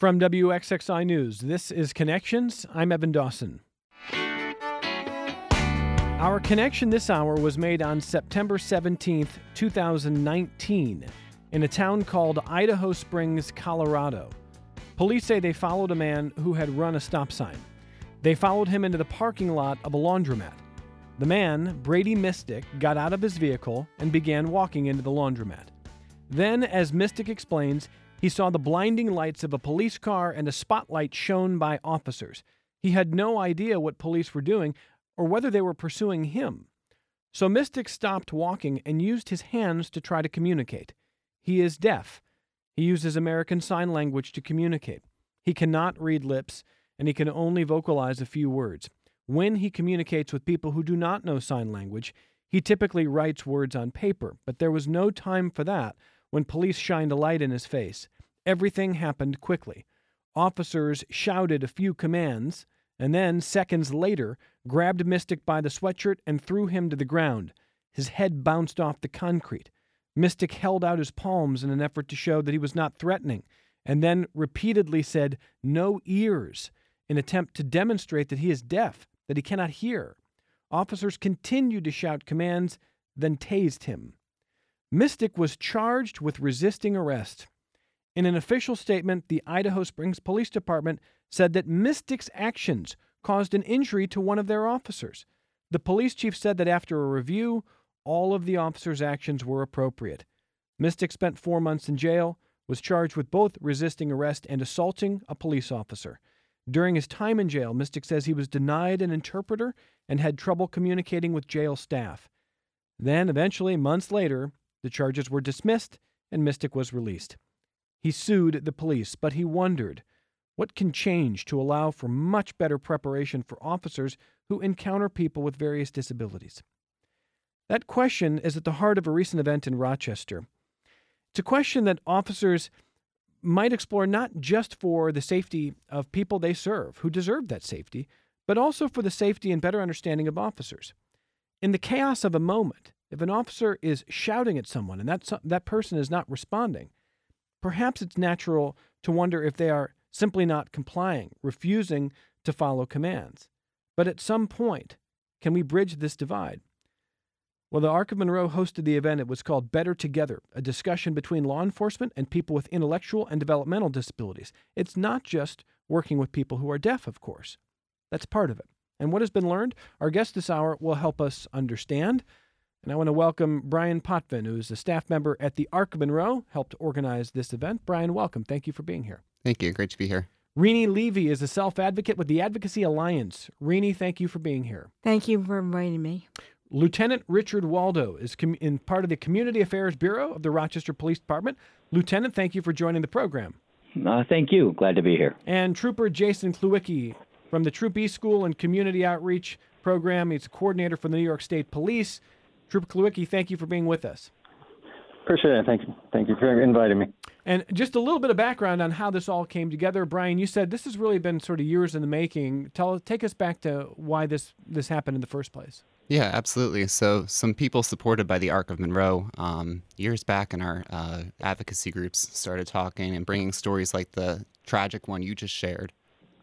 From WXXI News, this is Connections. I'm Evan Dawson. Our connection this hour was made on September 17th, 2019, in a town called Idaho Springs, Colorado. Police say they followed a man who had run a stop sign. They followed him into the parking lot of a laundromat. The man, Brady Mystic, got out of his vehicle and began walking into the laundromat. Then, as Mystic explains, he saw the blinding lights of a police car and a spotlight shone by officers. He had no idea what police were doing or whether they were pursuing him. So Mystic stopped walking and used his hands to try to communicate. He is deaf. He uses American Sign Language to communicate. He cannot read lips, and he can only vocalize a few words. When he communicates with people who do not know sign language, he typically writes words on paper, but there was no time for that when police shined a light in his face. Everything happened quickly. Officers shouted a few commands, and then, seconds later, grabbed Mystic by the sweatshirt and threw him to the ground. His head bounced off the concrete. Mystic held out his palms in an effort to show that he was not threatening, and then repeatedly said, "No ears," in an attempt to demonstrate that he is deaf, that he cannot hear. Officers continued to shout commands, then tased him. Mystic was charged with resisting arrest. In an official statement, the Idaho Springs Police Department said that Mystic's actions caused an injury to one of their officers. The police chief said that after a review, all of the officers' actions were appropriate. Mystic spent 4 months in jail, was charged with both resisting arrest and assaulting a police officer. During his time in jail, Mystic says he was denied an interpreter and had trouble communicating with jail staff. Then, eventually, months later, the charges were dismissed and Mystic was released. He sued the police, but he wondered, what can change to allow for much better preparation for officers who encounter people with various disabilities? That question is at the heart of a recent event in Rochester. It's a question that officers might explore not just for the safety of people they serve, who deserve that safety, but also for the safety and better understanding of officers. In the chaos of a moment, if an officer is shouting at someone and that person is not responding, perhaps it's natural to wonder if they are simply not complying, refusing to follow commands. But at some point, can we bridge this divide? Well, the Arc of Monroe hosted the event. It was called Better Together, a discussion between law enforcement and people with intellectual and developmental disabilities. It's not just working with people who are deaf, of course. That's part of it. And what has been learned? Our guest this hour will help us understand. And I want to welcome Brian Potvin, who is a staff member at the Arc of Monroe, helped organize this event. Brian, welcome. Thank you for being here. Thank you. Great to be here. Rini Levy is a self-advocate with the Advocacy Alliance. Rini, thank you for being here. Thank you for inviting me. Lieutenant Richard Waldo is in part of the Community Affairs Bureau of the Rochester Police Department. Lieutenant, thank you for joining the program. Thank you. Glad to be here. And Trooper Jason Klewicki from the Troop E School and Community Outreach Program. He's a coordinator for the New York State Police. Trooper Klewicki, thank you for being with us. Appreciate it. Thank you for inviting me. And just a little bit of background on how this all came together. Brian, you said this has really been sort of years in the making. Take us back to why this happened in the first place. Yeah, absolutely. So some people supported by the Arc of Monroe years back in our advocacy groups started talking and bringing stories like the tragic one you just shared.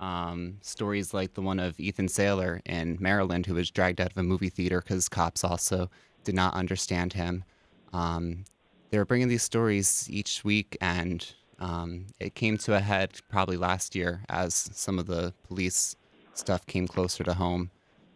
Stories like the one of Ethan Saylor in Maryland, who was dragged out of a movie theater because cops also did not understand him. They were bringing these stories each week, and it came to a head probably last year as some of the police stuff came closer to home.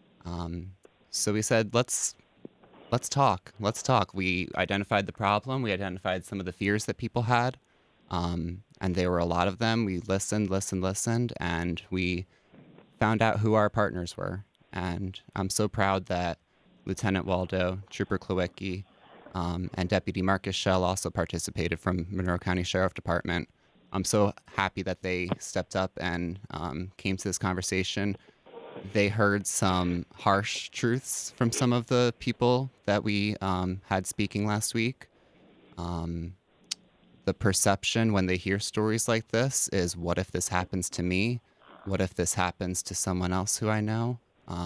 So we said, let's talk. Let's talk. We identified the problem. We identified some of the fears that people had, and there were a lot of them. We listened, and we found out who our partners were. And I'm so proud that Lieutenant Waldo, Trooper Klewicki, and Deputy Marcus Schell also participated from Monroe County Sheriff Department. I'm so happy that they stepped up and came to this conversation. They heard some harsh truths from some of the people that we had speaking last week. The perception when they hear stories like this is, what if this happens to me? What if this happens to someone else who I know?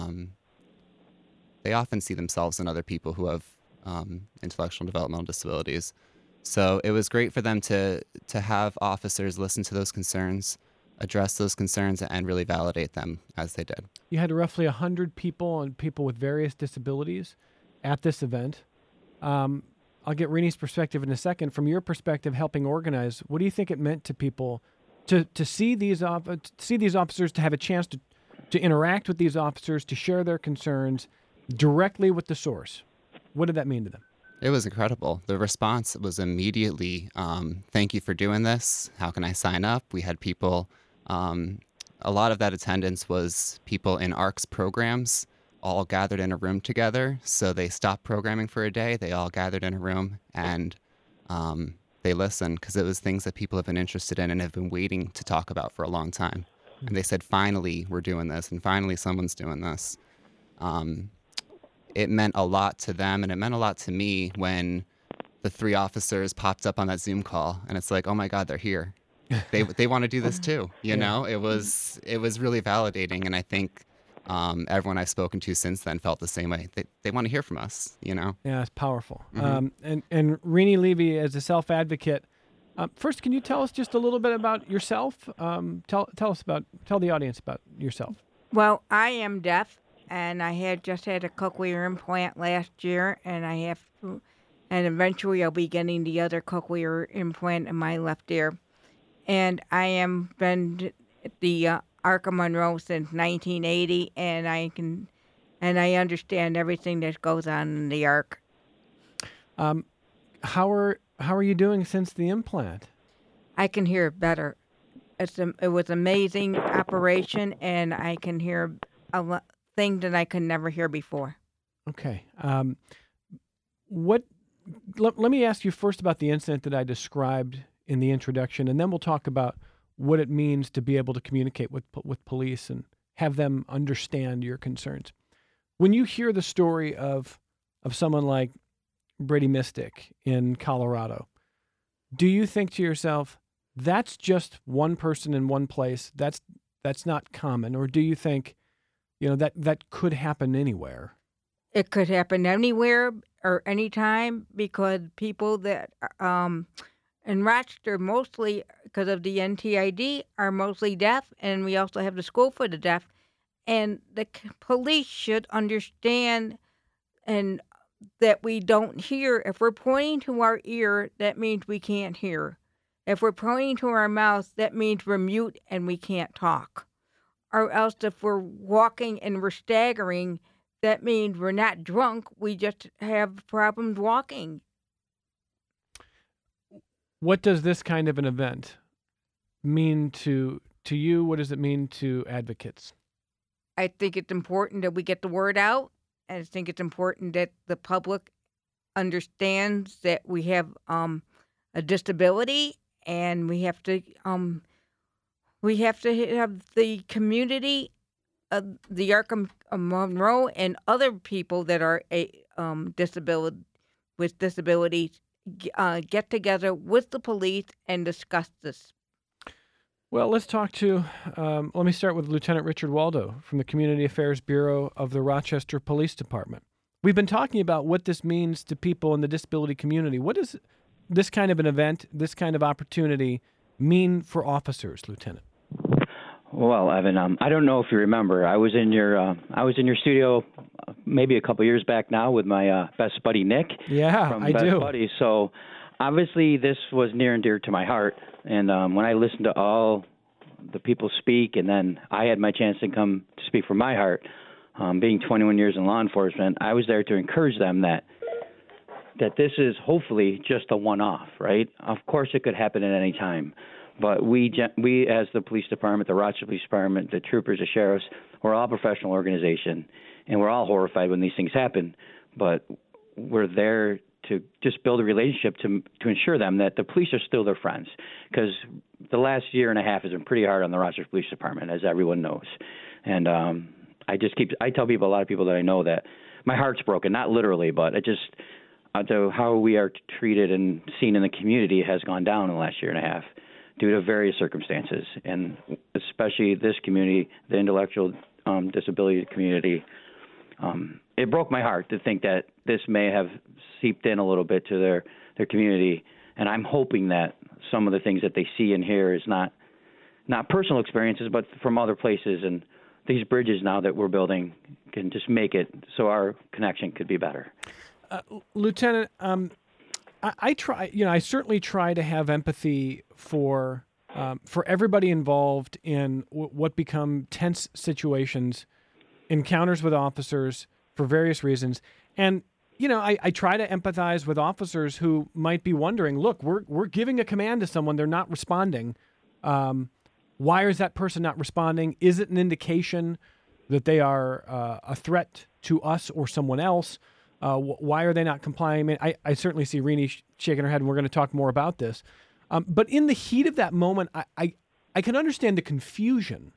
They often see themselves in other people who have intellectual and developmental disabilities. So it was great for them to have officers listen to those concerns, address those concerns and really validate them as they did. You had roughly 100 people and people with various disabilities at this event. I'll get Reni's perspective in a second. From your perspective, helping organize, what do you think it meant to people to see these officers, to have a chance to interact with these officers, to share their concerns directly with the source? What did that mean to them? It was incredible. The response was immediately, thank you for doing this. How can I sign up? We had people, a lot of that attendance was people in ARC's programs, all gathered in a room together. So they stopped programming for a day. They all gathered in a room and they listened because it was things that people have been interested in and have been waiting to talk about for a long time. And they said, finally, we're doing this, and finally someone's doing this. It meant a lot to them, and it meant a lot to me when the 3 officers popped up on that Zoom call, and it's like, oh my God, they're here. They want to do this too. You know, it was really validating, and I think everyone I've spoken to since then felt the same way. They want to hear from us. You know. Yeah, it's powerful. And Reni Levy, as a self-advocate, first, can you tell us just a little bit about yourself? Tell the audience about yourself. Well, I am deaf, and I had just had a cochlear implant last year, and and eventually I'll be getting the other cochlear implant in my left ear. And I am been at the Arc of Monroe since 1980, and I understand everything that goes on in the Arc. How are you doing since the implant? I can hear better. It was an amazing operation, and I can hear a thing that I could never hear before. Okay. Let me ask you first about the incident that I described in the introduction, and then we'll talk about what it means to be able to communicate with police and have them understand your concerns. When you hear the story of someone like Brady Mistick in Colorado, do you think to yourself, that's just one person in one place, that's not common? Or do you think, that could happen anywhere? It could happen anywhere or anytime, because people that in Rochester, mostly because of the NTID, are mostly deaf, and we also have the School for the Deaf. And the police should understand and that we don't hear. If we're pointing to our ear, that means we can't hear. If we're pointing to our mouth, that means we're mute and we can't talk. Or else if we're walking and we're staggering, that means we're not drunk, we just have problems walking. What does this kind of an event mean to you? What does it mean to advocates? I think it's important that we get the word out. I think it's important that the public understands that we have a disability, and we have to have the community, the Arc of Monroe, and other people that are with disabilities get together with the police and discuss this. Well, let's talk to, let me start with Lieutenant Richard Waldo from the Community Affairs Bureau of the Rochester Police Department. We've been talking about what this means to people in the disability community. What does this kind of an event, this kind of opportunity mean for officers, Lieutenant? Well, Evan, I don't know if you remember, I was in your studio maybe a couple years back now with my best buddy Nick. Yeah, from I Best do. Buddies. So obviously this was near and dear to my heart, and when I listened to all the people speak, and then I had my chance to come to speak from my heart, being 21 years in law enforcement, I was there to encourage them that this is hopefully just a one-off, right? Of course it could happen at any time. But we as the police department, the Rochester Police Department, the troopers, the sheriffs, we're all a professional organization, and we're all horrified when these things happen. But we're there to just build a relationship to ensure them that the police are still their friends. Because the last year and a half has been pretty hard on the Rochester Police Department, as everyone knows. And I tell people, a lot of people that I know, that my heart's broken, not literally, but it just how we are treated and seen in the community has gone down in the last year and a half, due to various circumstances, and especially this community, the intellectual disability community. It broke my heart to think that this may have seeped in a little bit to their community, and I'm hoping that some of the things that they see and hear is not not personal experiences, but from other places. And these bridges now that we're building can just make it so our connection could be better. Lieutenant, I try. I certainly try to have empathy for everybody involved in what become tense situations, encounters with officers for various reasons, and I try to empathize with officers who might be wondering, look, we're giving a command to someone, they're not responding. Why is that person not responding? Is it an indication that they are a threat to us or someone else? Why are they not complying? I mean, I certainly see Rini shaking her head, and we're going to talk more about this. But in the heat of that moment, I can understand the confusion.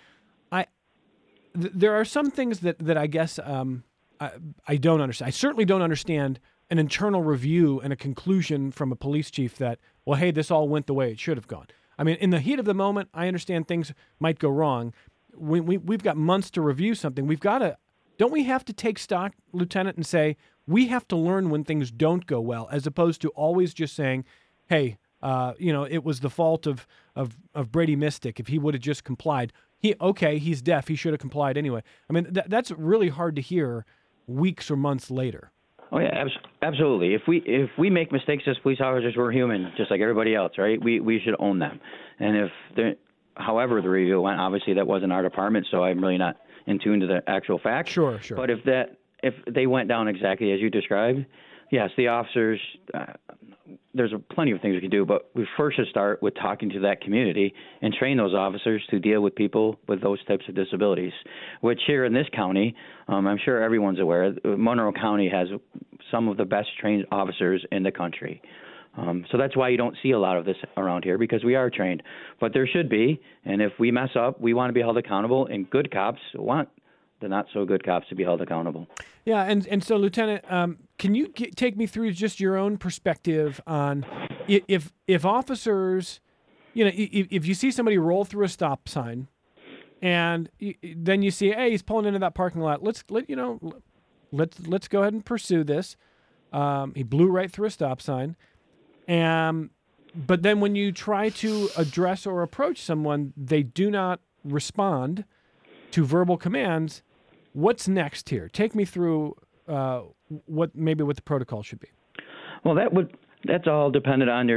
There are some things that I guess I don't understand. I certainly don't understand an internal review and a conclusion from a police chief that, well, hey, this all went the way it should have gone. I mean, in the heat of the moment, I understand things might go wrong. We've got months to review something. Don't we have to take stock, Lieutenant, and say, we have to learn when things don't go well, as opposed to always just saying, hey, it was the fault of Brady Mystic. If he would have just complied, he's deaf. He should have complied anyway. I mean, that's really hard to hear weeks or months later. Oh yeah, absolutely. If we make mistakes as police officers, we're human, just like everybody else, right? We should own them. And however the review went, obviously that wasn't our department, so I'm really not in tune to the actual facts. Sure. But if they went down exactly as you described, yes, the officers. There's plenty of things we can do, but we first should start with talking to that community and train those officers to deal with people with those types of disabilities, which here in this county, I'm sure everyone's aware, Monroe County has some of the best trained officers in the country. So that's why you don't see a lot of this around here, because we are trained. But there should be, and if we mess up, we want to be held accountable, and good cops want the not-so-good cops to be held accountable. Yeah, and so, Lieutenant, can you take me through just your own perspective on if officers, if you see somebody roll through a stop sign, and then you see, hey, he's pulling into that parking lot. Let's go ahead and pursue this. He blew right through a stop sign, but then when you try to address or approach someone, they do not respond to verbal commands. What's next here? Take me through what the protocol should be. Well, that's all dependent on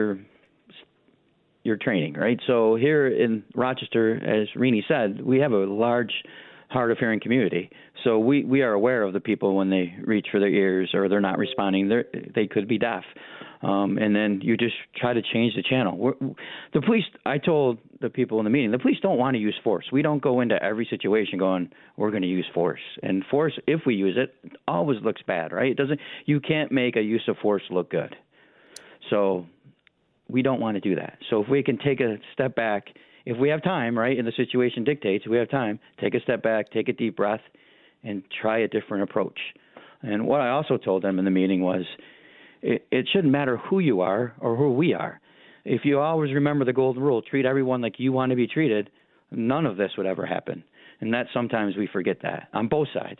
your training, right? So here in Rochester, as Rini said, we have a large hard of hearing community. So we are aware of the people when they reach for their ears or they're not responding. They could be deaf. And then you just try to change the channel. The police, I told the people in the meeting, the police don't want to use force. We don't go into every situation going, we're going to use force. And force, if we use it, always looks bad, right? You can't make a use of force look good. So we don't want to do that. So if we can take a step back, if we have time, right, and the situation dictates, we have time, take a step back, take a deep breath, and try a different approach. And what I also told them in the meeting was, it shouldn't matter who you are or who we are. If you always remember the golden rule, treat everyone like you want to be treated, none of this would ever happen. And that sometimes we forget that on both sides.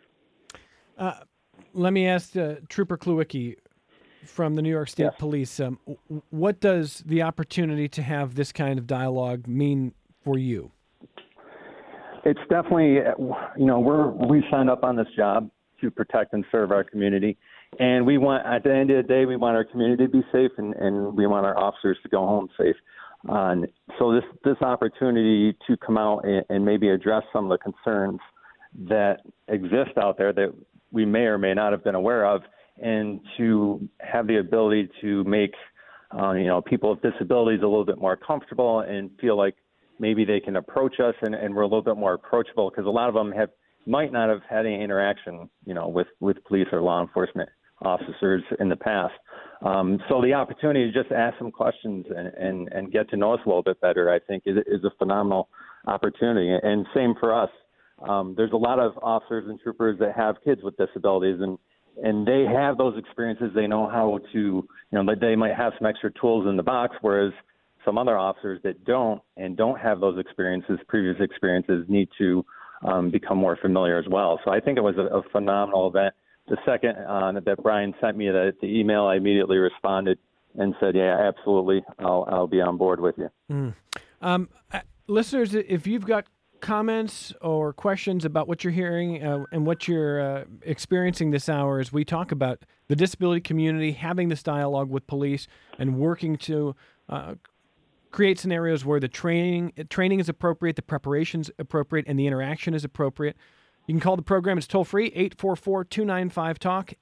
Let me ask Trooper Kluwicki from the New York State Police, what does the opportunity to have this kind of dialogue mean for you? It's definitely, we signed up on this job to protect and serve our community. And we want, at the end of the day, we want our community to be safe, and we want our officers to go home safe. So this opportunity to come out and maybe address some of the concerns that exist out there that we may or may not have been aware of, and to have the ability to make people with disabilities a little bit more comfortable and feel like maybe they can approach us and we're a little bit more approachable, because a lot of them might not have had any interaction with police or law enforcement officers in the past. So the opportunity to just ask some questions and get to know us a little bit better, I think, is a phenomenal opportunity. And same for us. There's a lot of officers and troopers that have kids with disabilities, and they have those experiences. They know how to, they might have some extra tools in the box, whereas some other officers that don't have those previous experiences, need to become more familiar as well. So I think it was a phenomenal event. The second that Brian sent me the email, I immediately responded and said, yeah, absolutely, I'll be on board with you. Listeners, if you've got comments or questions about what you're hearing and what you're experiencing this hour as we talk about the disability community, having this dialogue with police and working to create scenarios where the training is appropriate, the preparation's appropriate, and the interaction is appropriate. You can call the program. It's toll-free, 844-295-TALK,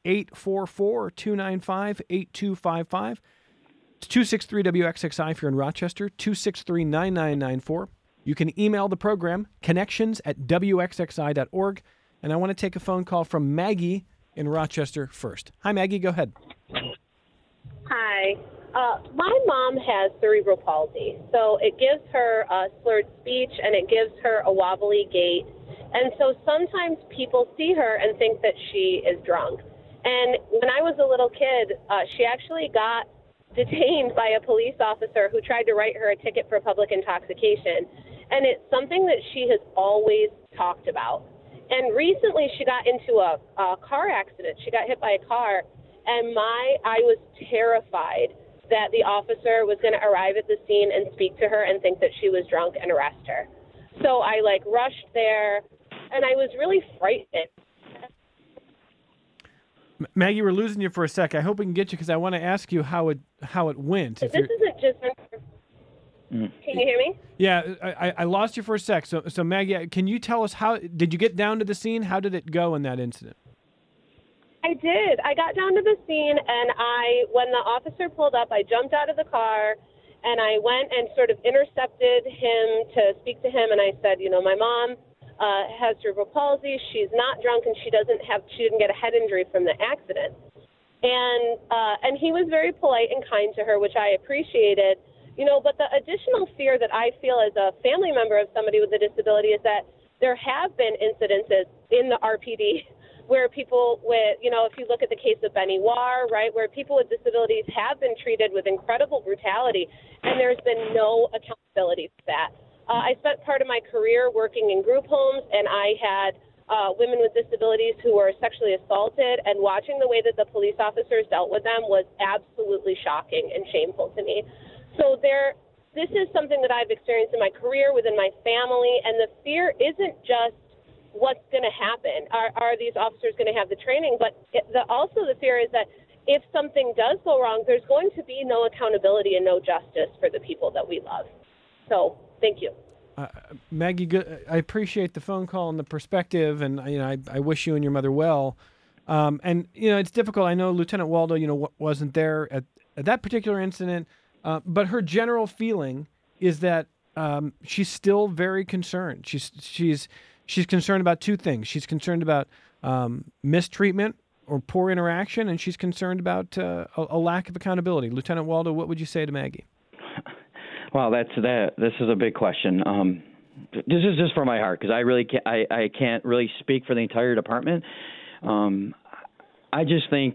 844-295-8255. It's 263-WXXI if you're in Rochester, 263-9994. You can email the program, connections@wxxi.org. And I want to take a phone call from Maggie in Rochester first. Hi, Maggie. Go ahead. Hi. My mom has cerebral palsy, so it gives her slurred speech and it gives her a wobbly gait. And so sometimes people see her and think that she is drunk. And when I was a little kid, she actually got detained by a police officer who tried to write her a ticket for public intoxication. And it's something that she has always talked about. And recently she got into a car accident. She got hit by a car, and I was terrified that the officer was going to arrive at the scene and speak to her and think that she was drunk and arrest her. So I rushed there, and I was really frightened. Maggie, we're losing you for a sec. I hope we can get you because I want to ask you how it went. This isn't just... Can you hear me? Yeah, I lost you for a sec. So Maggie, can you tell us how did you get down to the scene? How did it go in that incident? I did. I got down to the scene, and when the officer pulled up, I jumped out of the car, and I went and sort of intercepted him to speak to him, and I said, my mom has cerebral palsy. She's not drunk, and she didn't get a head injury from the accident. And he was very polite and kind to her, which I appreciated. But the additional fear that I feel as a family member of somebody with a disability is that there have been incidences in the RPD where people with, if you look at the case of Benny War, right, where people with disabilities have been treated with incredible brutality, and there's been no accountability for that. I spent part of my career working in group homes, and I had women with disabilities who were sexually assaulted, and watching the way that the police officers dealt with them was absolutely shocking and shameful to me. So this is something that I've experienced in my career, within my family, and the fear isn't just what's going to happen. Are these officers going to have the training? But also the fear is that if something does go wrong, there's going to be no accountability and no justice for the people that we love. So thank you. Maggie, I appreciate the phone call and the perspective, and I wish you and your mother well. And it's difficult. I know Lieutenant Waldo, wasn't there at that particular incident. But her general feeling is that she's still very concerned. She's concerned about two things. She's concerned about mistreatment or poor interaction, and she's concerned about a lack of accountability. Lieutenant Waldo, what would you say to Maggie? Well, this is a big question. This is just for my heart because I really can't really speak for the entire department. I just think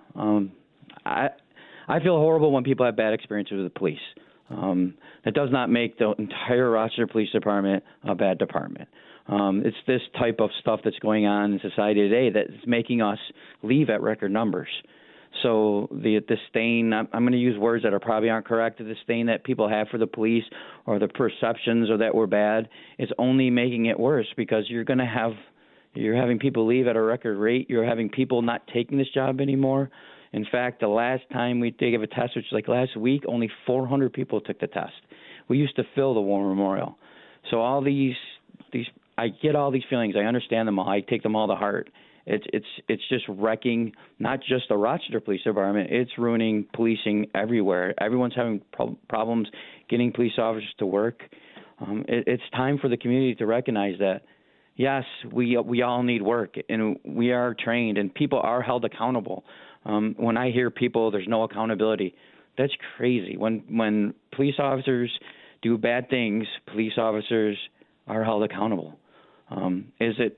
I feel horrible when people have bad experiences with the police. That does not make the entire Rochester Police Department a bad department. It's this type of stuff that's going on in society today that's making us leave at record numbers. So the disdain, I'm going to use words that probably aren't correct, the disdain that people have for the police or the perceptions or that we're bad is only making it worse because you're having people leave at a record rate. You're having people not taking this job anymore. In fact, the last time we gave a test, which was last week, only 400 people took the test. We used to fill the War Memorial. So all these, I get all these feelings. I understand them all. I take them all to heart. It's just wrecking not just the Rochester Police Department. It's ruining policing everywhere. Everyone's having problems getting police officers to work. It's time for the community to recognize that. Yes, we all need work, and we are trained, and people are held accountable. When I hear people, there's no accountability, that's crazy. When police officers do bad things, police officers are held accountable. Is it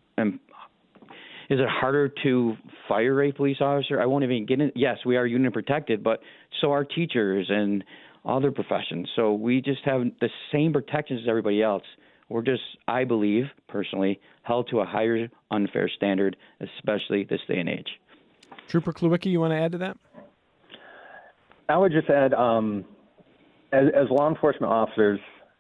harder to fire a police officer? I won't even get in. Yes, we are union protected, but so are teachers and other professions. So we just have the same protections as everybody else. We're just, I believe, personally, held to a higher unfair standard, especially this day and age. Trooper Klewicki, you want to add to that? I would just add, as law enforcement officers,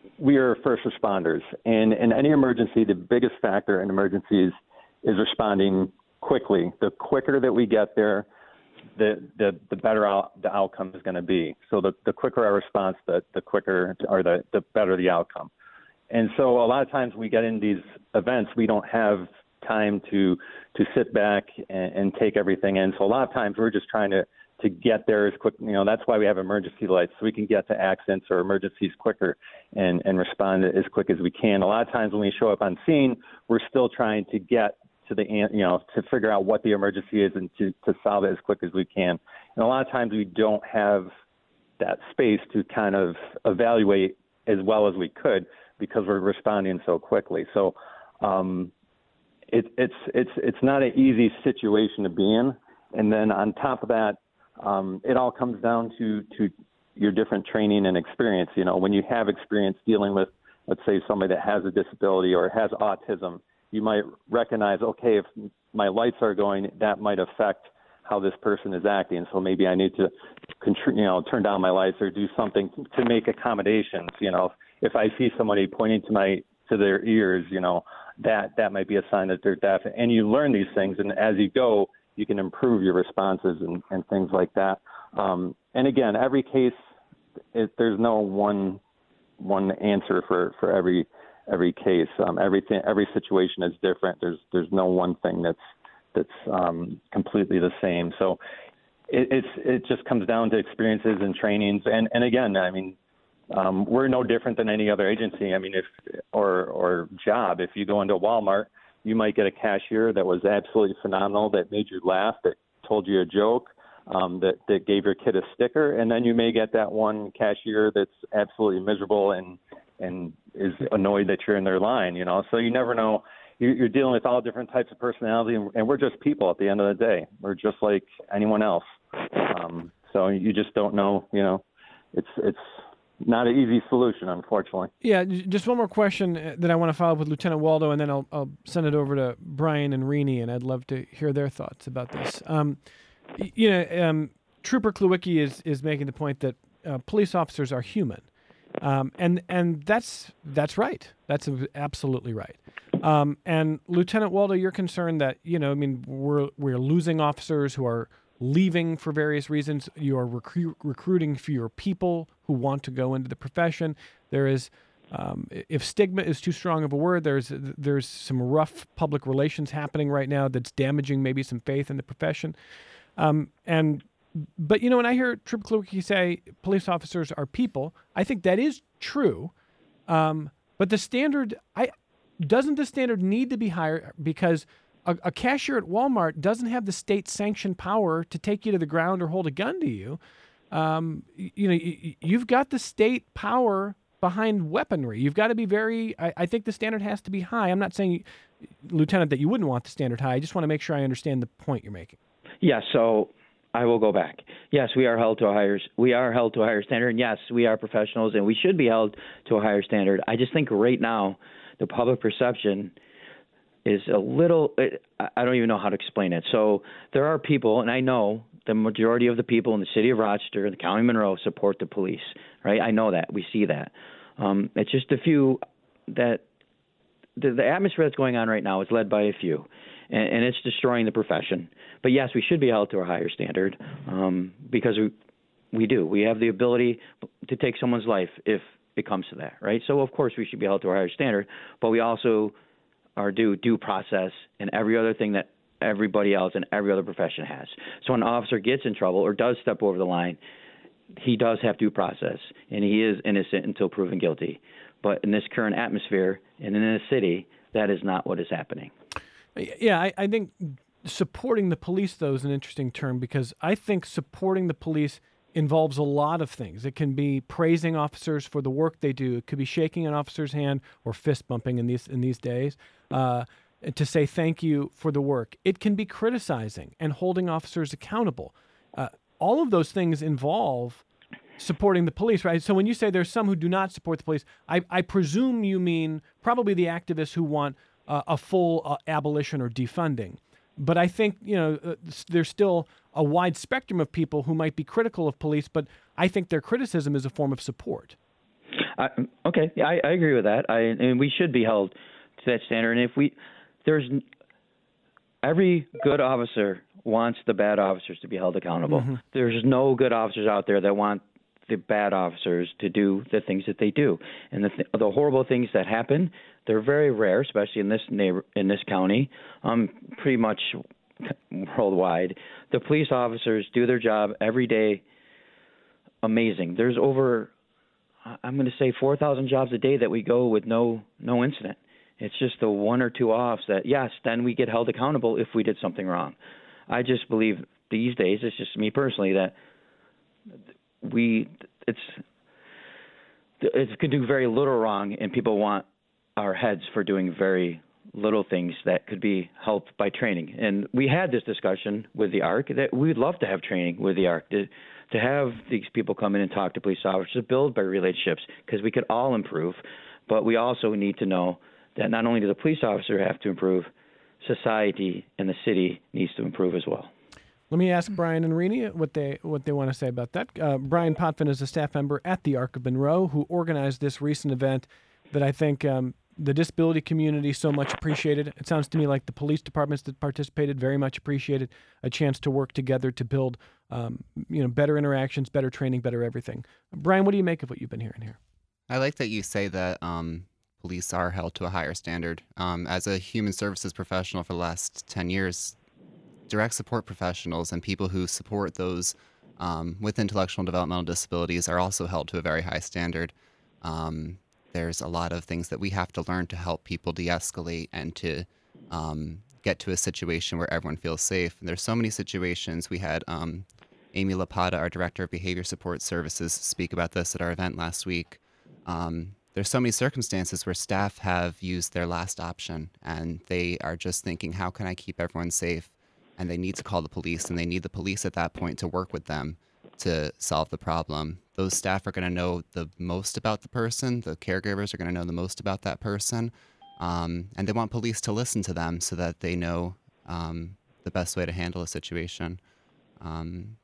we are first responders, and in any emergency, the biggest factor in emergencies is responding quickly. The quicker that we get there, the better the outcome is going to be. So the quicker our response, the quicker or the better the outcome. And so a lot of times we get in these events, we don't have time to sit back and take everything in. So a lot of times we're just trying to get there as quick. That's why we have emergency lights, so we can get to accidents or emergencies quicker and respond as quick as we can. A lot of times when we show up on scene, we're still trying to get to to figure out what the emergency is and to solve it as quick as we can. And a lot of times we don't have that space to kind of evaluate as well as we could because we're responding so quickly. So it's not an easy situation to be in. And then on top of that, it all comes down to your different training and experience. When you have experience dealing with, let's say, somebody that has a disability or has autism, you might recognize, okay, if my lights are going, that might affect how this person is acting. So maybe I need to, turn down my lights or do something to make accommodations. If I see somebody pointing to their ears, that might be a sign that they're deaf. And you learn these things, and as you go, you can improve your responses and things like that. And again, every case, there's no one answer for every case. Every situation is different. There's no one thing that's completely the same. So it just comes down to experiences and trainings. And again, I mean, we're no different than any other agency. I mean, or job. If you go into Walmart, you might get a cashier that was absolutely phenomenal, that made you laugh, that told you a joke, that gave your kid a sticker, and then you may get that one cashier that's absolutely miserable and is annoyed that you're in their line. So you never know. You're dealing with all different types of personality, and we're just people at the end of the day. We're just like anyone else. So you just don't know. It's not an easy solution, unfortunately. Yeah, just one more question that I want to follow up with Lieutenant Waldo, and then I'll send it over to Brian and Rini, and I'd love to hear their thoughts about this. Trooper Klewicki is making the point that police officers are human, and that's right. That's absolutely right. And Lieutenant Waldo, you're concerned that we're losing officers who are leaving for various reasons. You are recruiting fewer people who want to go into the profession. There is, if stigma is too strong of a word, there's some rough public relations happening right now that's damaging maybe some faith in the profession. But when I hear Trooper Klewicki say police officers are people, I think that is true. But the standard, doesn't the standard need to be higher? Because a cashier at Walmart doesn't have the state-sanctioned power to take you to the ground or hold a gun to you. You've got the state power behind weaponry. You've got to be I think the standard has to be high. I'm not saying, Lieutenant, that you wouldn't want the standard high. I just want to make sure I understand the point you're making. Yeah, so I will go back. Yes, we are held to a higher standard, and yes, we are professionals, and we should be held to a higher standard. I just think right now the public perception is a little – I don't even know how to explain it. So there are people, and I know the majority of the people in the city of Rochester, the county of Monroe, support the police, right? I know that. We see that. It's just a few that the atmosphere that's going on right now is led by a few, and it's destroying the profession. But, yes, we should be held to a higher standard because we do. We have the ability to take someone's life if it comes to that, right? So, of course, we should be held to a higher standard, but we also – are due process and every other thing that everybody else in every other profession has. So when an officer gets in trouble or does step over the line, he does have due process, and he is innocent until proven guilty. But in this current atmosphere and in this city, that is not what is happening. Yeah, I think supporting the police, though, is an interesting term because I think supporting the police involves a lot of things. It can be praising officers for the work they do. It could be shaking an officer's hand or fist bumping in these days to say thank you for the work. It can be criticizing and holding officers accountable. All of those things involve supporting the police, right? So when you say there's some who do not support the police, I presume you mean probably the activists who want a full abolition or defunding. But I think, there's still a wide spectrum of people who might be critical of police, but I think their criticism is a form of support. Okay, yeah, I agree with that. And we should be held to that standard. And if every good officer wants the bad officers to be held accountable. Mm-hmm. There's no good officers out there that want the bad officers to do the things that they do. And the horrible things that happen, they're very rare, especially in this county, pretty much worldwide. The police officers do their job every day. Amazing. There's over, I'm going to say 4,000 jobs a day that we go with no incident. It's just the one or two offs that, yes, then we get held accountable if we did something wrong. I just believe these days, it's just me personally, that it could do very little wrong, and people want our heads for doing very little things that could be helped by training. And we had this discussion with the ARC that we'd love to have training with the ARC, to have these people come in and talk to police officers, build better relationships, because we could all improve. But we also need to know that not only does the police officer have to improve, society and the city needs to improve as well. Let me ask Brian and Rini what they want to say about that. Brian Potvin is a staff member at the Arc of Monroe who organized this recent event that I think the disability community so much appreciated. It sounds to me like the police departments that participated very much appreciated a chance to work together to build better interactions, better training, better everything. Brian, what do you make of what you've been hearing here? I like that you say that police are held to a higher standard. As a human services professional for the last 10 years, direct support professionals and people who support those with intellectual and developmental disabilities are also held to a very high standard. There's a lot of things that we have to learn to help people de-escalate and to get to a situation where everyone feels safe. And there's so many situations. We had Amy Lapata, our Director of Behavior Support Services, speak about this at our event last week. There's so many circumstances where staff have used their last option and they are just thinking, how can I keep everyone safe? And they need to call the police, and they need the police at that point to work with them to solve the problem. Those staff are going to know the most about the person. The caregivers are going to know the most about that person. And they want police to listen to them so that they know the best way to handle a situation. I'm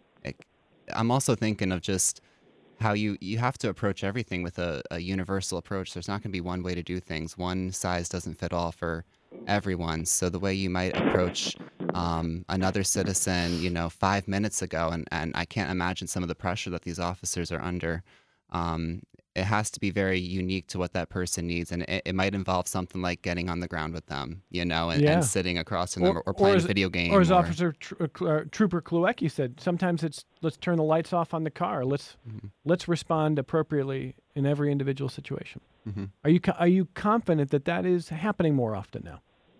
also thinking of just how you have to approach everything with a universal approach. There's not going to be one way to do things. One size doesn't fit all for everyone. So the way you might approach another citizen, 5 minutes ago, and I can't imagine some of the pressure that these officers are under. It has to be very unique to what that person needs, and it might involve something like getting on the ground with them, and sitting across from them, or playing a video game. Or as Officer Trooper Kluecki said, sometimes it's let's turn the lights off on the car. Let's respond appropriately in every individual situation. Mm-hmm. Are you confident that is happening more often now?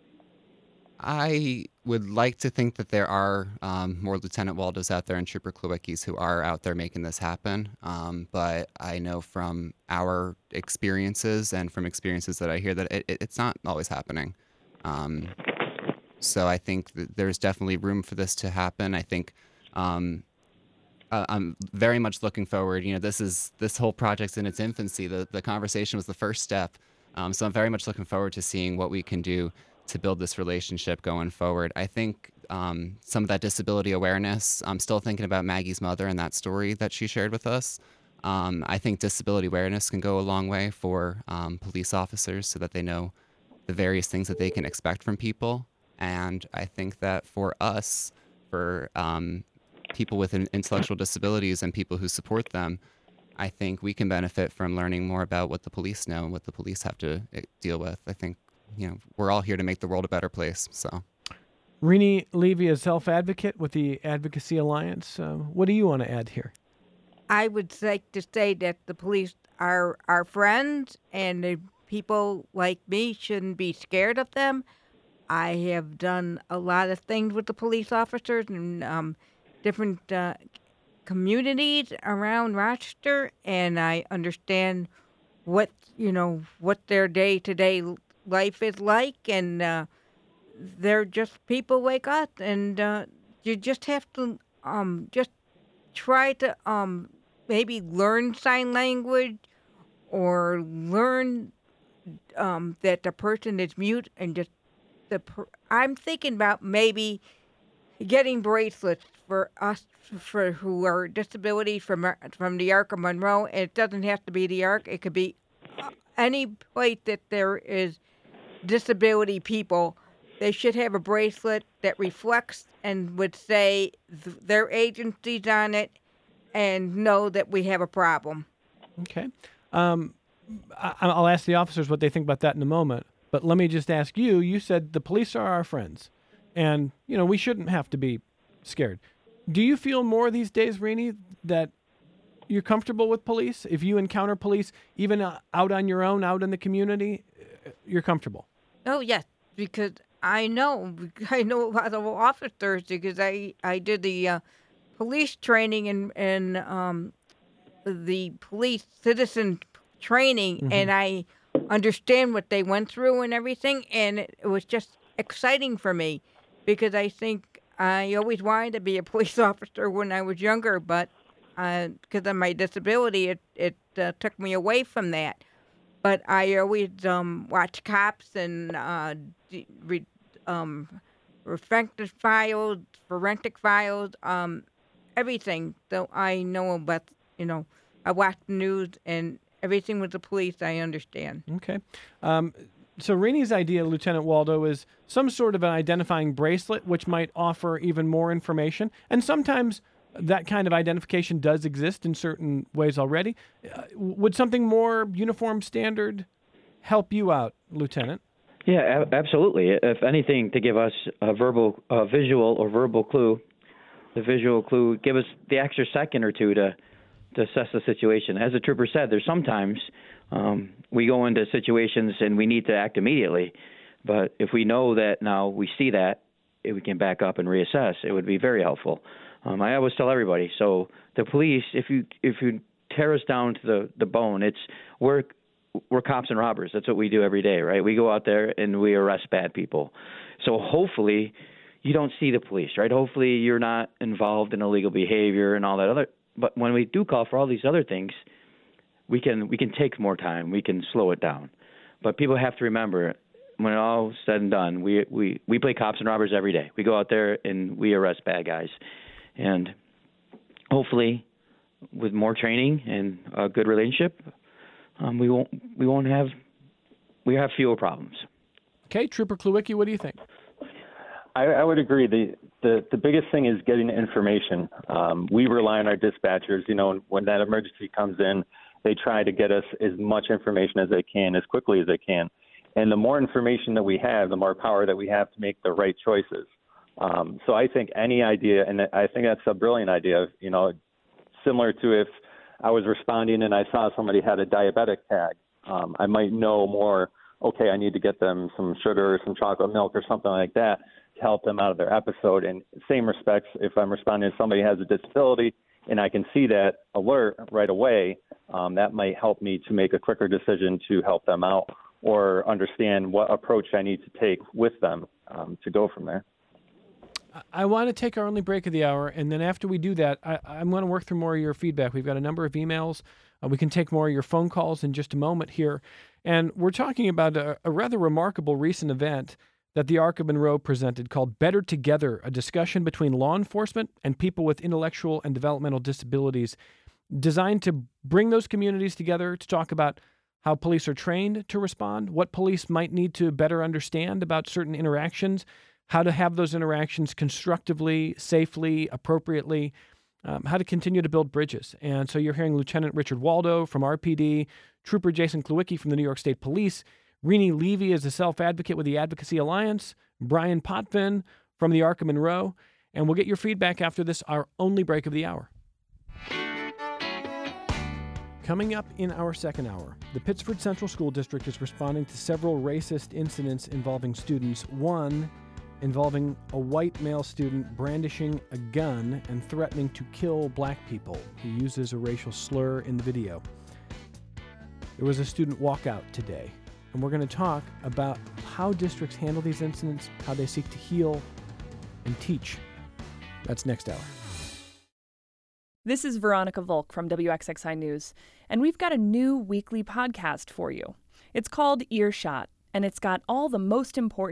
I would like to think that there are more Lieutenant Waldos out there and Trooper Klueckis who are out there making this happen. But I know from our experiences and from experiences that I hear that it's not always happening. So I think that there's definitely room for this to happen. I think I'm very much looking forward. This whole project's in its infancy. The conversation was the first step. So I'm very much looking forward to seeing what we can do to build this relationship going forward. I think some of that disability awareness, I'm still thinking about Maggie's mother and that story that she shared with us. I think disability awareness can go a long way for police officers so that they know the various things that they can expect from people. And I think that for us, for people with intellectual disabilities and people who support them, I think we can benefit from learning more about what the police know and what the police have to deal with. I think we're all here to make the world a better place. So, Rini Levy is self-advocate with the Advocacy Alliance. What do you want to add here? I would like to say that the police are our friends, and the people like me shouldn't be scared of them. I have done a lot of things with the police officers in different communities around Rochester, and I understand what their day-to-day life is like, and they're just people like us, and you just have to just try to maybe learn sign language or learn that the person is mute, and just I'm thinking about maybe getting bracelets for us who are disabilities from the Arc of Monroe. It doesn't have to be the Arc. It could be any place that there is disability people. They should have a bracelet that reflects and would say their agency's on it and know that we have a problem. Okay. I'll ask the officers what they think about that in a moment. But let me just ask you, you said the police are our friends. And, we shouldn't have to be scared. Do you feel more these days, Rini, that you're comfortable with police? If you encounter police, even out on your own, out in the community, you're comfortable? Oh, yes, because I know a lot of officers because I did the police training and the police citizen training, and I understand what they went through and everything, and it was just exciting for me because I think I always wanted to be a police officer when I was younger, but because of my disability, it took me away from that. But I always watch cops and forensic files, everything. So I know about, I watch the news and everything with the police I understand. Okay. So Rini's idea, Lieutenant Waldo, is some sort of an identifying bracelet which might offer even more information. And sometimes that kind of identification does exist in certain ways already. Would something more uniform standard help you out, Lieutenant? Yeah, absolutely. If anything, to give us a visual or verbal clue, the visual clue, give us the extra second or two to assess the situation. As the trooper said, there's sometimes we go into situations and we need to act immediately. But if we know that now we see that, we can back up and reassess. It would be very helpful. I always tell everybody, so the police, if you tear us down to the bone, we're cops and robbers. That's what we do every day, right? We go out there and we arrest bad people. So hopefully you don't see the police, right? Hopefully you're not involved in illegal behavior and all that other. But when we do call for all these other things, we can take more time. We can slow it down. But people have to remember, when all is said and done, we play cops and robbers every day. We go out there and we arrest bad guys. And hopefully, with more training and a good relationship, we have fewer problems. Okay, Trooper Kluwicki, what do you think? I would agree. The biggest thing is getting information. We rely on our dispatchers. When that emergency comes in, they try to get us as much information as they can, as quickly as they can. And the more information that we have, the more power that we have to make the right choices. So I think any idea, and I think that's a brilliant idea, similar to if I was responding and I saw somebody had a diabetic tag, I might know more, okay, I need to get them some sugar or some chocolate milk or something like that to help them out of their episode. And same respects, if I'm responding to somebody who has a disability and I can see that alert right away, that might help me to make a quicker decision to help them out or understand what approach I need to take with them to go from there. I want to take our only break of the hour, and then after we do that, I'm going to work through more of your feedback. We've got a number of emails. We can take more of your phone calls in just a moment here. And we're talking about a rather remarkable recent event that the Arc of Monroe presented called Better Together, a discussion between law enforcement and people with intellectual and developmental disabilities, designed to bring those communities together to talk about how police are trained to respond, what police might need to better understand about certain interactions, how to have those interactions constructively, safely, appropriately, how to continue to build bridges. And so you're hearing Lieutenant Richard Waldo from RPD, Trooper Jason Kluwicki from the New York State Police, Rini Levy is a self-advocate with the Advocacy Alliance, Brian Potvin from the Arc of Monroe, and we'll get your feedback after this, our only break of the hour. Coming up in our second hour, the Pittsford Central School District is responding to several racist incidents involving students, one involving a white male student brandishing a gun and threatening to kill black people. He uses a racial slur in the video. There was a student walkout today, and we're going to talk about how districts handle these incidents, how they seek to heal and teach. That's next hour. This is Veronica Volk from WXXI News, and we've got a new weekly podcast for you. It's called Earshot, and it's got all the most important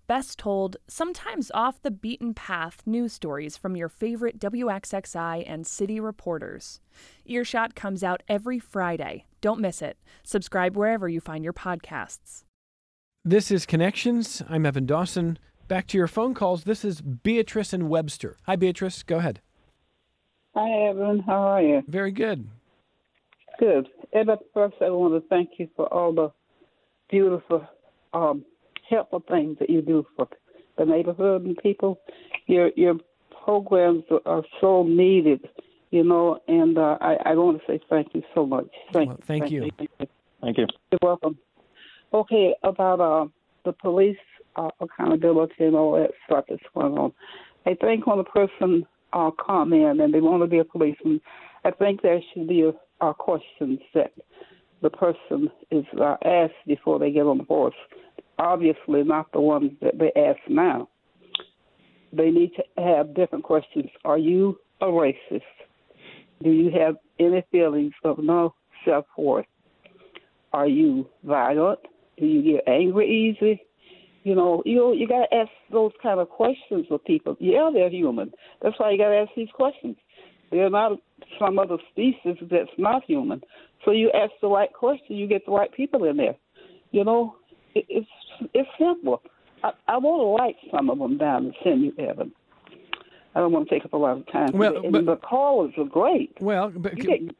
best told, sometimes off the beaten path news stories from your favorite WXXI and city reporters. Earshot comes out every Friday. Don't miss it. Subscribe wherever you find your podcasts. This is Connections. I'm Evan Dawson. Back to your phone calls. This is Beatrice in Webster. Hi, Beatrice. Go ahead. Hi, Evan. How are you? Very good. Good. Evan, first I want to thank you for all the beautiful, helpful things that you do for the neighborhood and people. Your programs are so needed, and I want to say thank you so much. Thank you. Thank you. You're welcome. Okay, about the police accountability and all that stuff that's going on. I think when a person come in and they want to be a policeman, I think there should be questions that the person is asked before they get on the force. Obviously not the ones that they ask now. They need to have different questions. Are you a racist? Do you have any feelings of no self-worth? Are you violent? Do you get angry easy? You got to ask those kind of questions of people. Yeah, they're human. That's why you got to ask these questions. They're not some other species that's not human. So you ask the right question, you get the right people in there. It's simple. I want to write some of them down and send you, Evan. I don't want to take up a lot of time. Well, but the callers are great. Well, but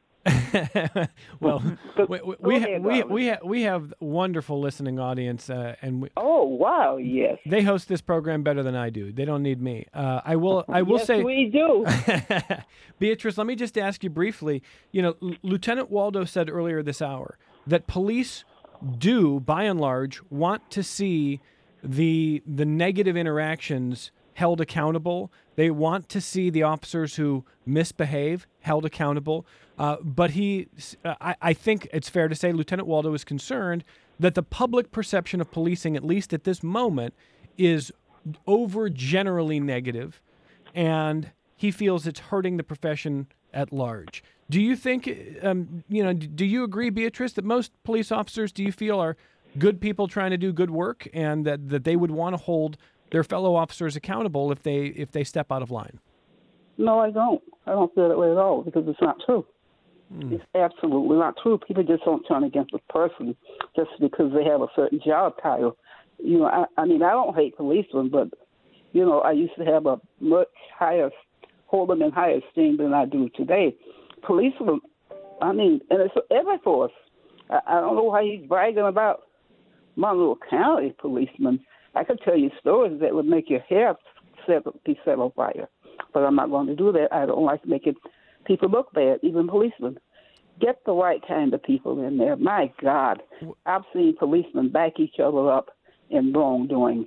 we have wonderful listening audience, and oh wow, yes, they host this program better than I do. They don't need me. I will yes, say we do. Beatrice, let me just ask you briefly. Lieutenant Waldo said earlier this hour that police do, by and large, want to see the negative interactions held accountable. They want to see the officers who misbehave held accountable. But I think it's fair to say Lieutenant Waldo is concerned that the public perception of policing, at least at this moment, is over generally negative, and he feels it's hurting the profession at large. Do you think, do you agree, Beatrice, that most police officers, do you feel, are good people trying to do good work, and that they would want to hold their fellow officers accountable if they step out of line? No, I don't. I don't feel that way at all because it's not true. It's absolutely not true. People just don't turn against a person just because they have a certain job title. I don't hate policemen, but, I used to have a much higher, hold them in higher esteem than I do today. Policemen, and it's every force. I don't know why he's bragging about my little county policeman. I could tell you stories that would make your hair be set on fire, but I'm not going to do that. I don't like making people look bad, even policemen. Get the right kind of people in there. My God, I've seen policemen back each other up in wrongdoing.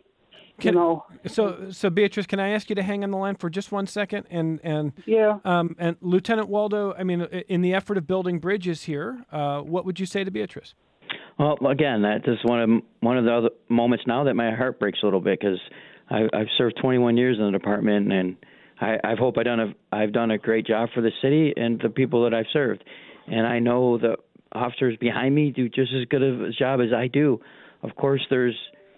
So Beatrice, can I ask you to hang on the line for just 1 second? And Lieutenant Waldo, in the effort of building bridges here, what would you say to Beatrice? Well, again, that is one of the other moments now that my heart breaks a little bit because I've served 21 years in the department, and I hope I've done a great job for the city and the people that I've served. And I know the officers behind me do just as good of a job as I do. Of course, there's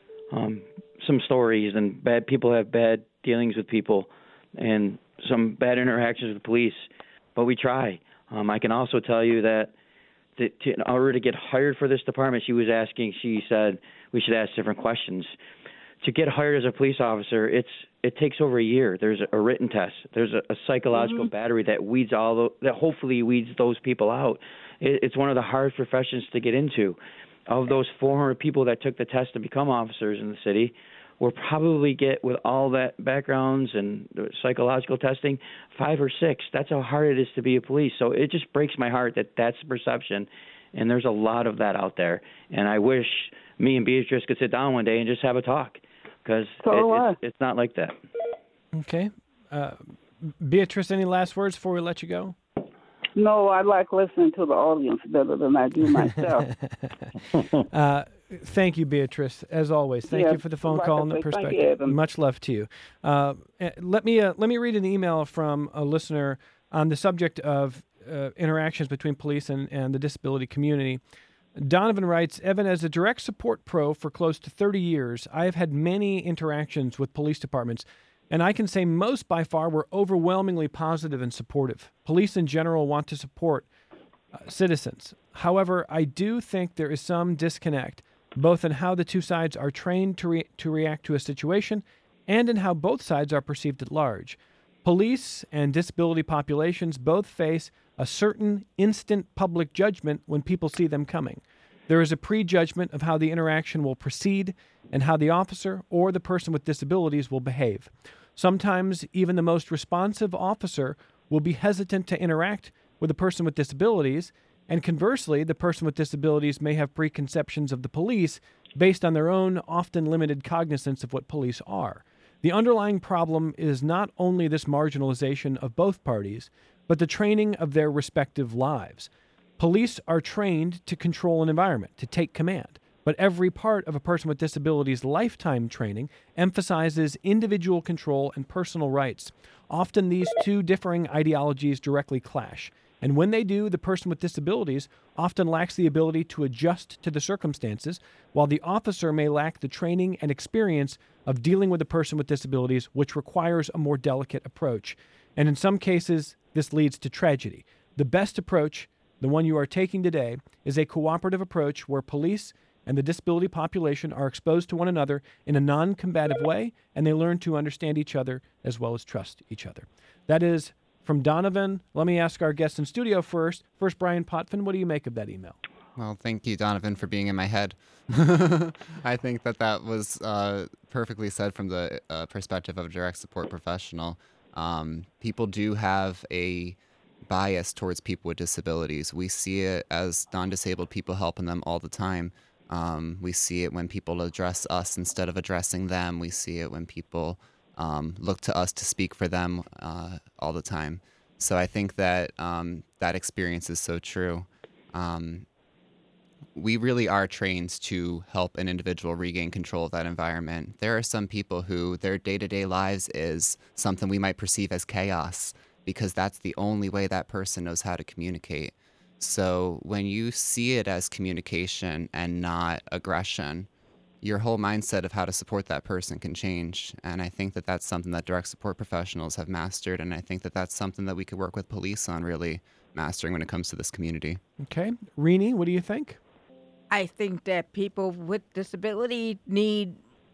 some stories, and bad people have bad dealings with people and some bad interactions with the police, but we try. I can also tell you that in order to get hired for this department, she said we should ask different questions. To get hired as a police officer, it takes over a year. There's a written test. There's a psychological battery that hopefully weeds those people out. It's one of the hardest professions to get into. Of those 400 people that took the test to become officers in the city, we'll probably get, with all that backgrounds and the psychological testing, 5 or 6. That's how hard it is to be a police. So it just breaks my heart that that's the perception, and there's a lot of that out there. And I wish me and Beatrice could sit down one day and just have a talk, because it's not like that. Okay. Beatrice, any last words before we let you go? No, I like listening to the audience better than I do myself. Thank you, Beatrice, as always. Thank you for the phone call and the perspective. Much love to you. Let me read an email from a listener on the subject of interactions between police and the disability community. Donovan writes, Evan, as a direct support pro for close to 30 years, I have had many interactions with police departments, and I can say most by far were overwhelmingly positive and supportive. Police in general want to support citizens. However, I do think there is some disconnect, both in how the two sides are trained to react to a situation and in how both sides are perceived at large. Police and disability populations both face a certain instant public judgment when people see them coming. There is a prejudgment of how the interaction will proceed and how the officer or the person with disabilities will behave. Sometimes even the most responsive officer will be hesitant to interact with a person with disabilities, and conversely, the person with disabilities may have preconceptions of the police based on their own often limited cognizance of what police are. The underlying problem is not only this marginalization of both parties, but the training of their respective lives. Police are trained to control an environment, to take command, but every part of a person with disabilities' lifetime training emphasizes individual control and personal rights. Often these two differing ideologies directly clash, and when they do, the person with disabilities often lacks the ability to adjust to the circumstances, while the officer may lack the training and experience of dealing with a person with disabilities, which requires a more delicate approach. And in some cases, this leads to tragedy. The best approach, the one you are taking today, is a cooperative approach where police and the disability population are exposed to one another in a non-combative way, and they learn to understand each other as well as trust each other. That is from Donovan. Let me ask our guests in studio first. First, Brian Potvin, what do you make of that email? Well, thank you, Donovan, for being in my head. I think that was perfectly said from the perspective of a direct support professional. People do have a bias towards people with disabilities. We see it as non-disabled people helping them all the time. We see it when people address us instead of addressing them. We see it when people look to us to speak for them all the time. So I think that that experience is so true. We really are trained to help an individual regain control of that environment. There are some people who their day-to-day lives is something we might perceive as chaos because that's the only way that person knows how to communicate. So when you see it as communication and not aggression, your whole mindset of how to support that person can change. And I think that that's something that direct support professionals have mastered. And I think that that's something that we could work with police on really mastering when it comes to this community. Okay. Rini, what do you think? I think that people with disability need,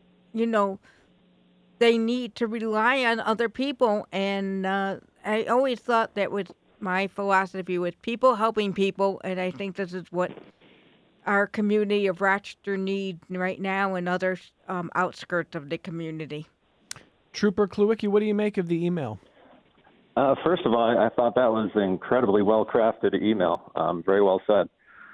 they need to rely on other people. And I always thought that was my philosophy, was people helping people. And I think this is what our community of Rochester needs right now and other outskirts of the community. Trooper Kluwicki, what do you make of the email? First of all, I thought that was an incredibly well-crafted email. Very well said.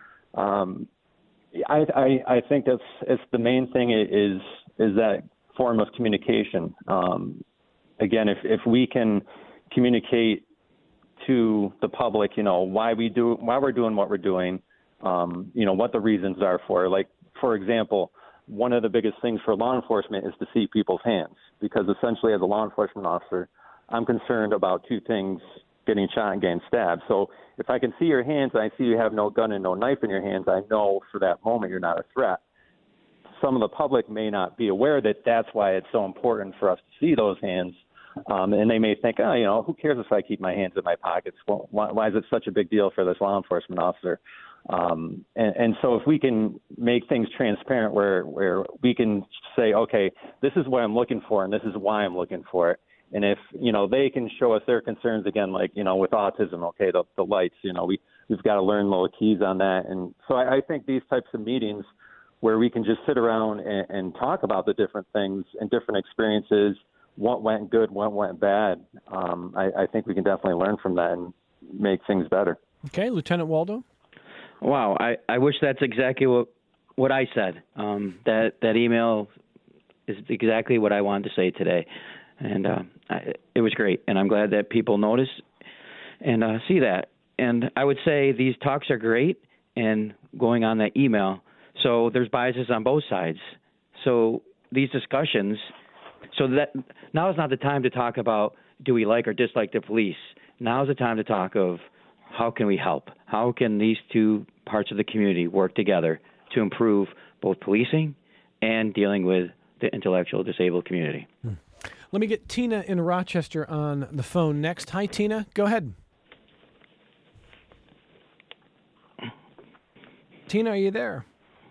I think it's the main thing is that form of communication. Again, if we can communicate to the public, why we're doing what we're doing, what the reasons are for. Like, for example, one of the biggest things for law enforcement is to see people's hands, because essentially as a law enforcement officer, I'm concerned about two things: getting shot and getting stabbed. So if I can see your hands and I see you have no gun and no knife in your hands, I know for that moment you're not a threat. Some of the public may not be aware that that's why it's so important for us to see those hands. And they may think, who cares if I keep my hands in my pockets? Well, why is it such a big deal for this law enforcement officer? And so if we can make things transparent where we can say, okay, this is what I'm looking for and this is why I'm looking for it. And if, they can show us their concerns again, like, with autism, okay, the lights, we've got to learn little keys on that. And so I think these types of meetings where we can just sit around and talk about the different things and different experiences, what went good, what went bad, I think we can definitely learn from that and make things better. Okay, Lieutenant Waldo? Wow, I wish that's exactly what I said. That email is exactly what I wanted to say today. And it was great, and I'm glad that people notice and see that. And I would say these talks are great, and going on that email, so there's biases on both sides. So these discussions, so that now is not the time to talk about do we like or dislike the police. Now is the time to talk of how can we help? How can these two parts of the community work together to improve both policing and dealing with the intellectual disabled community. Let me get Tina in Rochester on the phone next. Hi, Tina. Go ahead. Tina, are you there?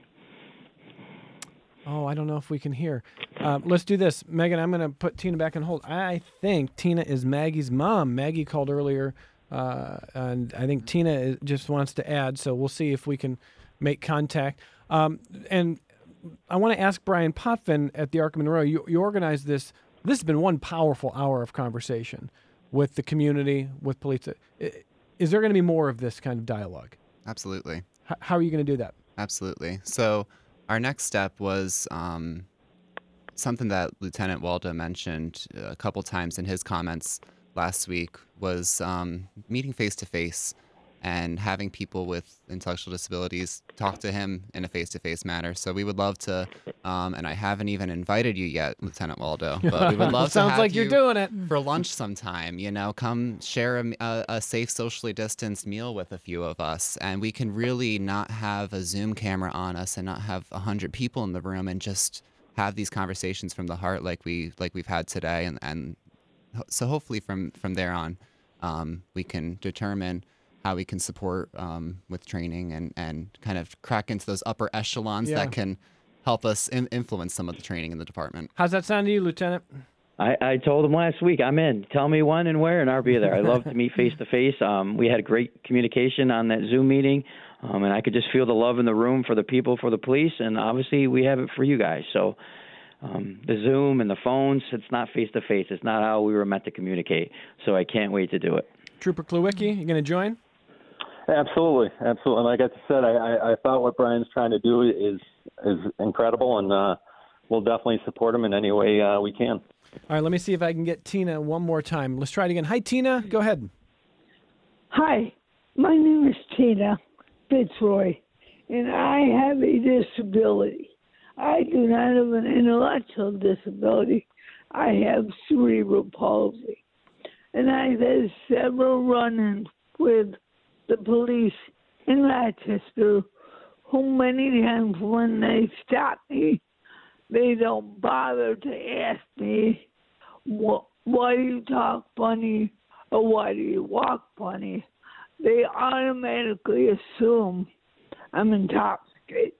Oh, I don't know if we can hear. Let's do this. Megan, I'm going to put Tina back on hold. I think Tina is Maggie's mom. Maggie called earlier, and I think Tina just wants to add, so we'll see if we can make contact. And I want to ask Brian Potvin at the Arc of Monroe, you organized this. This has been one powerful hour of conversation with the community, with police. Is there going to be more of this kind of dialogue? Absolutely. How are you going to do that? Absolutely. So our next step was something that Lieutenant Waldo mentioned a couple times in his comments last week was meeting face-to-face and having people with intellectual disabilities talk to him in a face-to-face manner. So we would love to, and I haven't even invited you yet, Lieutenant Waldo, but we would love to Sounds have like you you're doing it. for lunch sometime. Come share a safe, socially distanced meal with a few of us, and we can really not have a Zoom camera on us and not have 100 people in the room and just have these conversations from the heart like we've had today. And so hopefully from there on, we can determine how we can support with training and kind of crack into those upper echelons that can help us influence some of the training in the department. How's that sound to you, Lieutenant? I told him last week, I'm in. Tell me when and where, and I'll be there. I love to meet face-to-face. We had great communication on that Zoom meeting, and I could just feel the love in the room for the people, for the police, and obviously we have it for you guys. So the Zoom and the phones, it's not face-to-face. It's not how we were meant to communicate, so I can't wait to do it. Trooper Klewicki, you going to join? Absolutely. Like I said, I thought what Brian's trying to do is incredible, and we'll definitely support him in any way we can. All right, let me see if I can get Tina one more time. Let's try it again. Hi, Tina. Go ahead. Hi, my name is Tina Fitzroy, and I have a disability. I do not have an intellectual disability. I have cerebral palsy. And I've had several run-ins with the police in Rochester, who many times when they stop me, they don't bother to ask me, why do you talk funny or why do you walk funny? They automatically assume I'm intoxicated.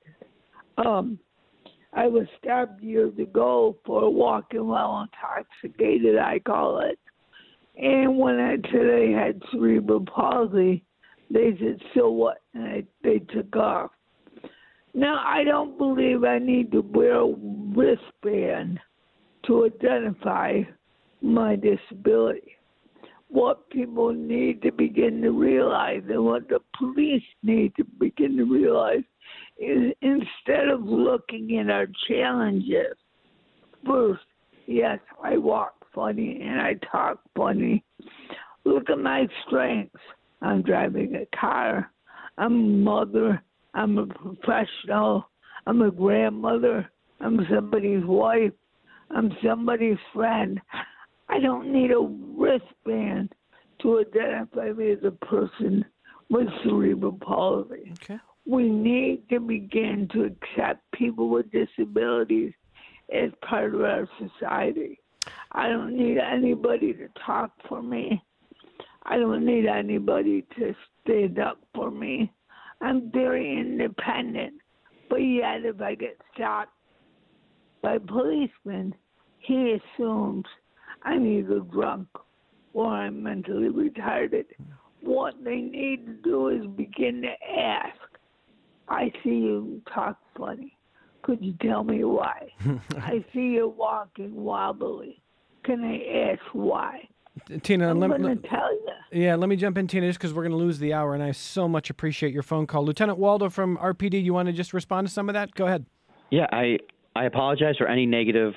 I was stopped years ago for walking while intoxicated, I call it. And when I said I had cerebral palsy, they said, so what? And they took off. Now, I don't believe I need to wear a wristband to identify my disability. What people need to begin to realize and what the police need to begin to realize is instead of looking at our challenges, first, yes, I walk funny and I talk funny. Look at my strengths. I'm driving a car. I'm a mother. I'm a professional. I'm a grandmother. I'm somebody's wife. I'm somebody's friend. I don't need a wristband to identify me as a person with cerebral palsy. Okay. We need to begin to accept people with disabilities as part of our society. I don't need anybody to talk for me. I don't need anybody to stand up for me. I'm very independent. But yet, if I get stopped by a policeman, he assumes I'm either drunk or I'm mentally retarded. What they need to do is begin to ask, I see you talk funny. Could you tell me why? I see you walking wobbly. Can I ask why? Tina, I'm going to tell you. Yeah, let me jump in, Tina, just because we're going to lose the hour, and I so much appreciate your phone call. Lieutenant Waldo from RPD, you want to just respond to some of that? Go ahead. Yeah, I apologize for any negative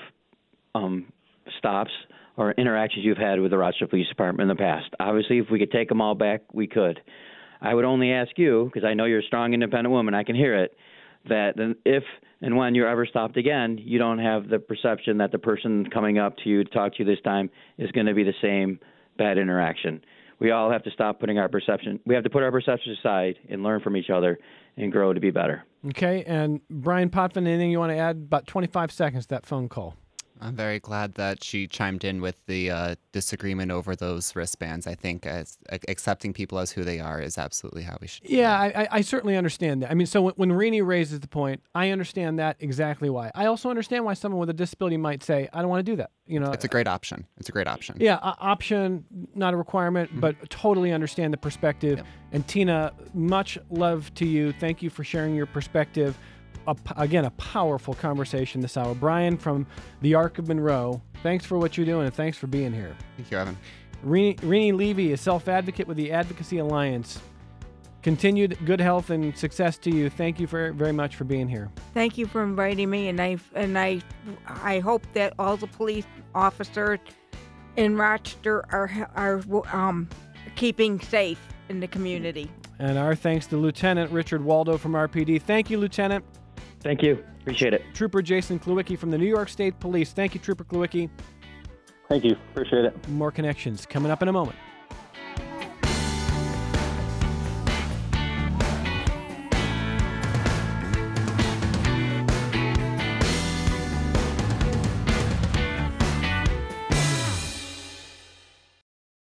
stops or interactions you've had with the Rochester Police Department in the past. Obviously, if we could take them all back, we could. I would only ask you, because I know you're a strong, independent woman, I can hear it, that if and when you're ever stopped again, you don't have the perception that the person coming up to you to talk to you this time is going to be the same bad interaction. We all have to stop putting our perception. We have to put our perceptions aside and learn from each other and grow to be better. Okay, and Brian Potvin, anything you want to add? About 25 seconds to that phone call. I'm very glad that she chimed in with the disagreement over those wristbands. I think accepting people as who they are is absolutely how we should do Yeah, I certainly understand that. I mean, so when Rini raises the point, I understand that exactly why. I also understand why someone with a disability might say, I don't want to do that. It's a great option. It's a great option. Yeah, option, not a requirement, but totally understand the perspective. Yep. And Tina, much love to you. Thank you for sharing your perspective. Again, a powerful conversation this hour. Brian from the Arc of Monroe, thanks for what you're doing, and thanks for being here. Thank you, Evan. Rini Levy, a self-advocate with the Advocacy Alliance. Continued good health and success to you. Thank you very much for being here. Thank you for inviting me, and I hope that all the police officers in Rochester are keeping safe in the community. And our thanks to Lieutenant Richard Waldo from RPD. Thank you, Lieutenant. Thank you. Appreciate it. Trooper Jason Klewicki from the New York State Police. Thank you, Trooper Klewicki. Thank you. Appreciate it. More connections coming up in a moment.